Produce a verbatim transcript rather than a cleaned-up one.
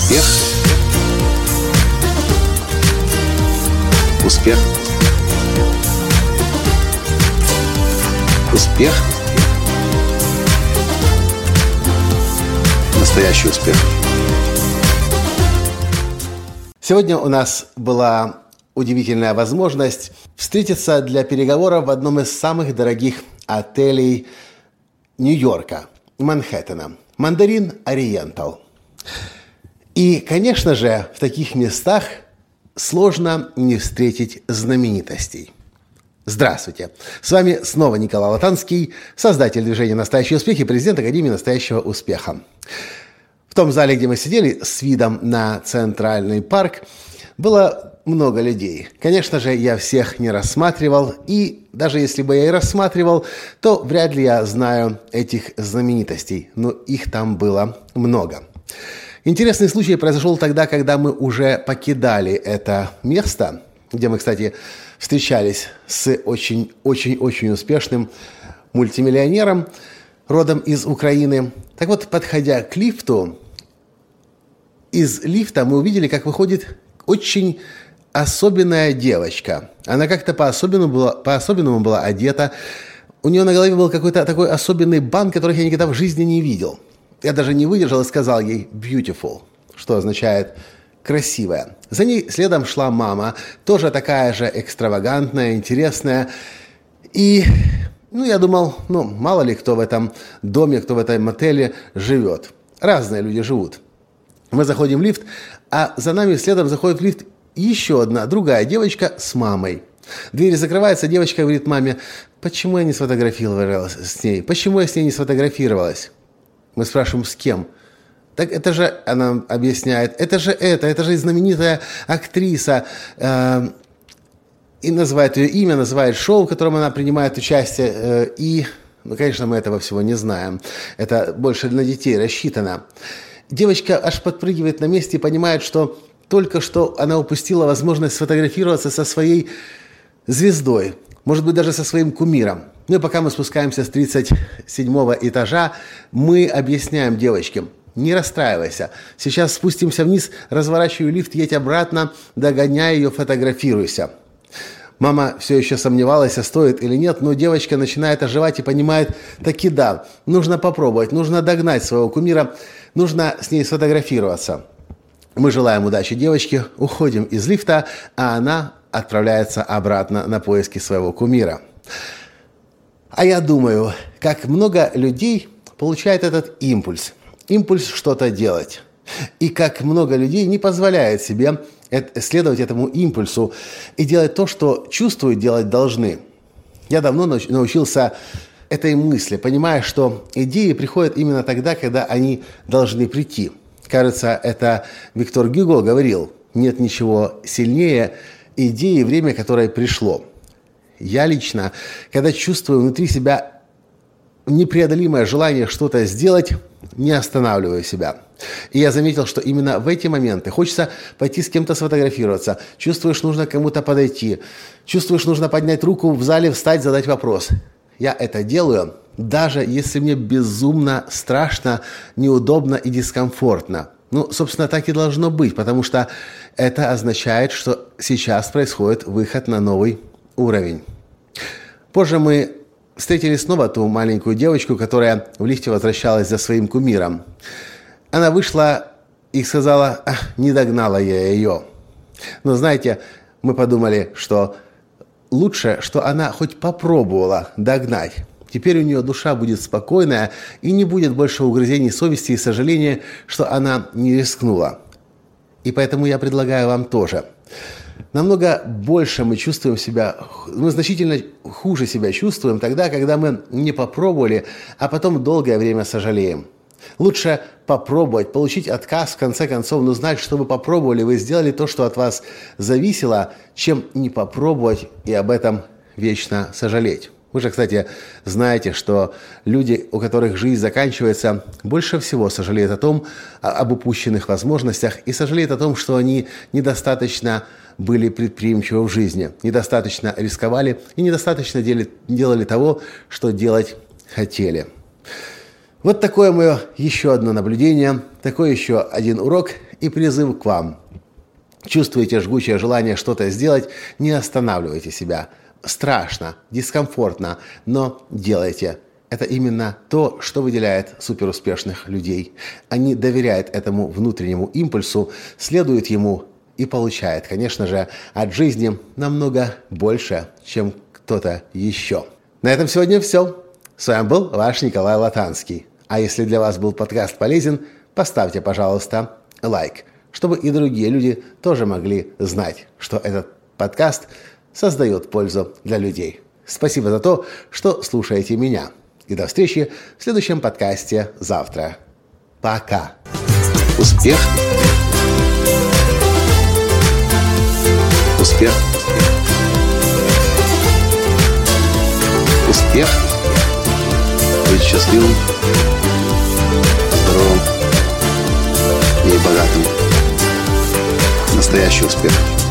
Успех. Успех. Успех. Настоящий успех. Сегодня у нас была удивительная возможность встретиться для переговоров в одном из самых дорогих отелей Нью-Йорка, Манхэттена, Мандарин Ориентал. И, конечно же, в таких местах сложно не встретить знаменитостей. Здравствуйте! С вами снова Николай Латанский, создатель движения «Настоящий успех» и президент Академии «Настоящего успеха». В том зале, где мы сидели с видом на Центральный парк, было много людей. Конечно же, я всех не рассматривал, и даже если бы я и рассматривал, то вряд ли я знаю этих знаменитостей, но их там было много. Интересный случай произошел тогда, когда мы уже покидали это место, где мы, кстати, встречались с очень-очень-очень успешным мультимиллионером, родом из Украины. Так вот, подходя к лифту, из лифта мы увидели, как выходит очень особенная девочка. Она как-то по-особенному была, по-особенному была одета. У нее на голове был какой-то такой особенный бант, который я никогда в жизни не видел. Я даже не выдержал и сказал ей «beautiful», что означает «красивая». За ней следом шла мама, тоже такая же экстравагантная, интересная. И, ну, я думал, ну, мало ли кто в этом доме, кто в этом отеле живет. Разные люди живут. Мы заходим в лифт, а за нами следом заходит в лифт еще одна, другая девочка с мамой. Дверь закрывается, девочка говорит маме: «Почему я не сфотографировалась с ней? Почему я с ней не сфотографировалась?» Мы спрашиваем, с кем? Так это же, она объясняет, это же это, это же знаменитая актриса. Э, и называет ее имя, называет шоу, в котором она принимает участие. Э, и, ну, конечно, мы этого всего не знаем. Это больше для детей рассчитано. Девочка аж подпрыгивает на месте и понимает, что только что она упустила возможность сфотографироваться со своей звездой. Может быть, даже со своим кумиром. Ну и пока мы спускаемся с тридцать седьмого этажа, мы объясняем девочке: не расстраивайся. Сейчас спустимся вниз, разворачиваю лифт, едь обратно, догоняй ее, фотографируйся. Мама все еще сомневалась, а стоит или нет, но девочка начинает оживать и понимает: таки да, нужно попробовать, нужно догнать своего кумира, нужно с ней сфотографироваться. Мы желаем удачи девочке, уходим из лифта, а она отправляется обратно на поиски своего кумира. А я думаю, как много людей получает этот импульс, импульс что-то делать. И как много людей не позволяет себе следовать этому импульсу и делать то, что чувствуют, делать должны. Я давно научился этой мысли, понимая, что идеи приходят именно тогда, когда они должны прийти. Кажется, это Виктор Гюго говорил: нет ничего сильнее идеи, время которой пришло. Я лично, когда чувствую внутри себя непреодолимое желание что-то сделать, не останавливаю себя. И я заметил, что именно в эти моменты хочется пойти с кем-то сфотографироваться, чувствуешь, нужно к кому-то подойти, чувствуешь, нужно поднять руку в зале, встать, задать вопрос. Я это делаю, даже если мне безумно страшно, неудобно и дискомфортно. Ну, собственно, так и должно быть, потому что это означает, что сейчас происходит выход на новый уровень. Позже мы встретили снова ту маленькую девочку, которая в лифте возвращалась за своим кумиром. Она вышла и сказала: «Ах, не догнала я ее». Но знаете, мы подумали, что лучше, что она хоть попробовала догнать. Теперь у нее душа будет спокойная и не будет больше угрызений совести и сожаления, что она не рискнула. И поэтому я предлагаю вам тоже. Намного больше мы чувствуем себя, мы значительно хуже себя чувствуем тогда, когда мы не попробовали, а потом долгое время сожалеем. Лучше попробовать, получить отказ, в конце концов, но знать, что вы попробовали, вы сделали то, что от вас зависело, чем не попробовать и об этом вечно сожалеть. Вы же, кстати, знаете, что люди, у которых жизнь заканчивается, больше всего сожалеют о том, об упущенных возможностях и сожалеют о том, что они недостаточно были предприимчивы в жизни, недостаточно рисковали и недостаточно дели, делали того, что делать хотели. Вот такое мое еще одно наблюдение, такой еще один урок и призыв к вам. Чувствуете жгучее желание что-то сделать, не останавливайте себя. Страшно, дискомфортно, но делайте. Это именно то, что выделяет суперуспешных людей. Они доверяют этому внутреннему импульсу, следуют ему и получают, конечно же, от жизни намного больше, чем кто-то еще. На этом сегодня все. С вами был ваш Николай Латанский. А если для вас был подкаст полезен, поставьте, пожалуйста, лайк, чтобы и другие люди тоже могли знать, что этот подкаст создает пользу для людей. Спасибо за то, что слушаете меня. И до встречи в следующем подкасте завтра. Пока. Успех. Успех. Успех. Быть счастливым, здоровым и богатым. Настоящий успех.